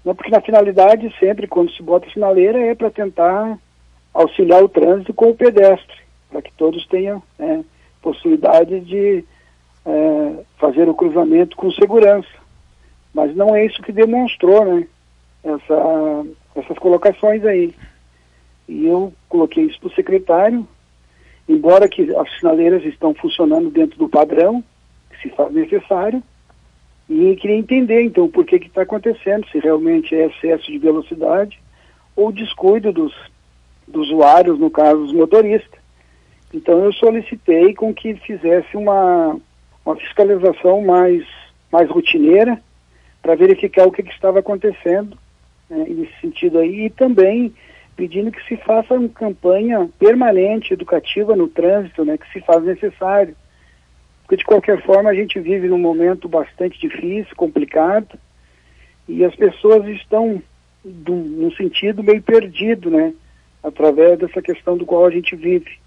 Né? Porque na finalidade, sempre quando se bota sinaleira, é para tentar auxiliar o trânsito com o pedestre, para que todos tenham possibilidade de fazer o cruzamento com segurança. Mas não é isso que demonstrou, né? Essas colocações aí. E eu coloquei isso para o secretário, embora que as sinaleiras estão funcionando dentro do padrão, que se faz necessário, e queria entender, então, por que está acontecendo, se realmente é excesso de velocidade ou descuido dos usuários, no caso, dos motoristas. Então, eu solicitei com que fizesse uma fiscalização mais rotineira para verificar o que estava acontecendo, né, nesse sentido aí, e também pedindo que se faça uma campanha permanente, educativa no trânsito, né, que se faz necessário. Porque, de qualquer forma, a gente vive num momento bastante difícil, complicado, e as pessoas estão num sentido meio perdido, né, através dessa questão do qual a gente vive.